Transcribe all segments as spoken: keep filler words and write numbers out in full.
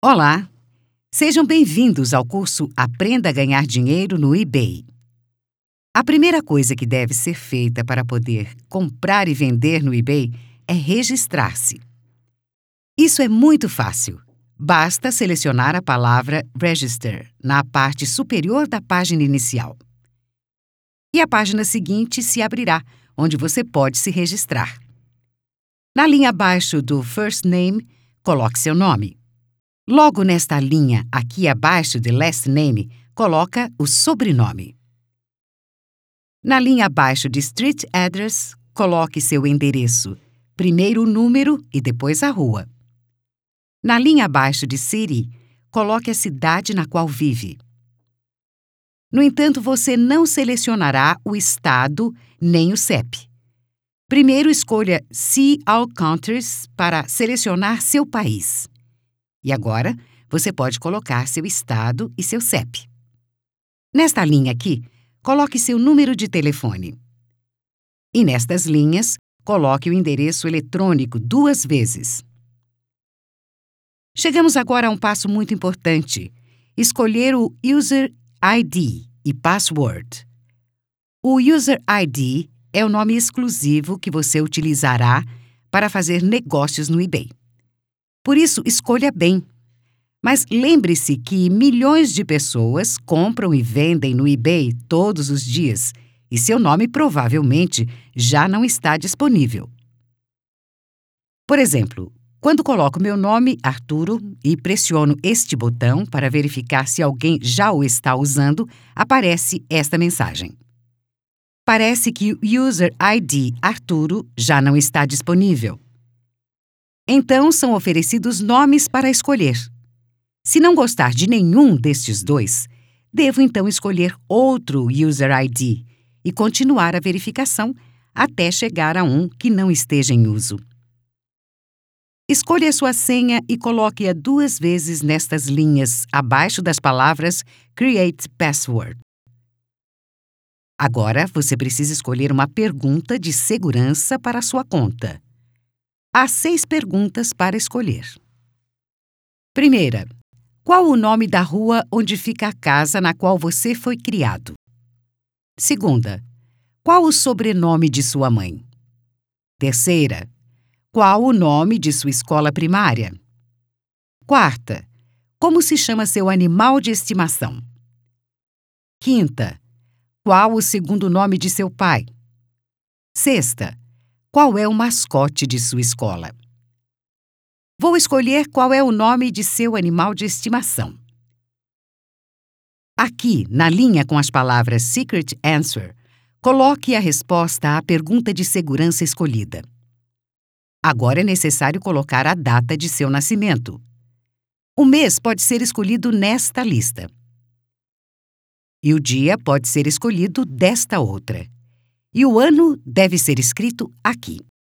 Olá! Sejam bem-vindos ao curso Aprenda a Ganhar Dinheiro no eBay. A primeira coisa que deve ser feita para poder comprar e vender no eBay é registrar-se. Isso é muito fácil. Basta selecionar a palavra Register na parte superior da página inicial. E a página seguinte se abrirá, onde você pode se registrar. Na linha abaixo do First Name, coloque seu nome. Logo nesta linha, aqui abaixo de Last Name, coloca o sobrenome. Na linha abaixo de Street Address, coloque seu endereço, primeiro o número e depois a rua. Na linha abaixo de City, coloque a cidade na qual vive. No entanto, você não selecionará o estado nem o C E P. Primeiro, escolha See All Countries para selecionar seu país. E agora, você pode colocar seu estado e seu C E P. Nesta linha aqui, coloque seu número de telefone. E nestas linhas, coloque o endereço eletrônico duas vezes. Chegamos agora a um passo muito importante: escolher o User I D e Password. O User I D é o nome exclusivo que você utilizará para fazer negócios no eBay. Por isso, escolha bem. Mas lembre-se que milhões de pessoas compram e vendem no eBay todos os dias e seu nome provavelmente já não está disponível. Por exemplo, quando coloco meu nome, Arturo, e pressiono este botão para verificar se alguém já o está usando, aparece esta mensagem. Parece que o User I D Arturo já não está disponível. Então, são oferecidos nomes para escolher. Se não gostar de nenhum destes dois, devo então escolher outro User I D e continuar a verificação até chegar a um que não esteja em uso. Escolha a sua senha e coloque-a duas vezes nestas linhas, abaixo das palavras Create Password. Agora, você precisa escolher uma pergunta de segurança para a sua conta. Há seis perguntas para escolher. Primeira: qual o nome da rua onde fica a casa na qual você foi criado? Segunda: qual o sobrenome de sua mãe? Terceira: qual o nome de sua escola primária? Quarta: como se chama seu animal de estimação? Quinta: qual o segundo nome de seu pai? Sexta: qual é o mascote de sua escola? Vou escolher qual é o nome de seu animal de estimação. Aqui, na linha com as palavras Secret Answer, coloque a resposta à pergunta de segurança escolhida. Agora é necessário colocar a data de seu nascimento. O mês pode ser escolhido nesta lista. E o dia pode ser escolhido desta outra. E o ano deve ser escrito aqui.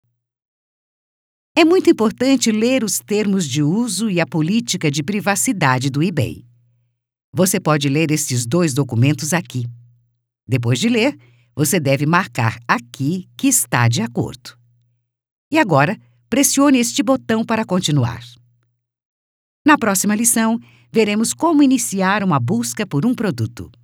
É muito importante ler os termos de uso e a política de privacidade do eBay. Você pode ler estes dois documentos aqui. Depois de ler, você deve marcar aqui que está de acordo. E agora, pressione este botão para continuar. Na próxima lição, veremos como iniciar uma busca por um produto.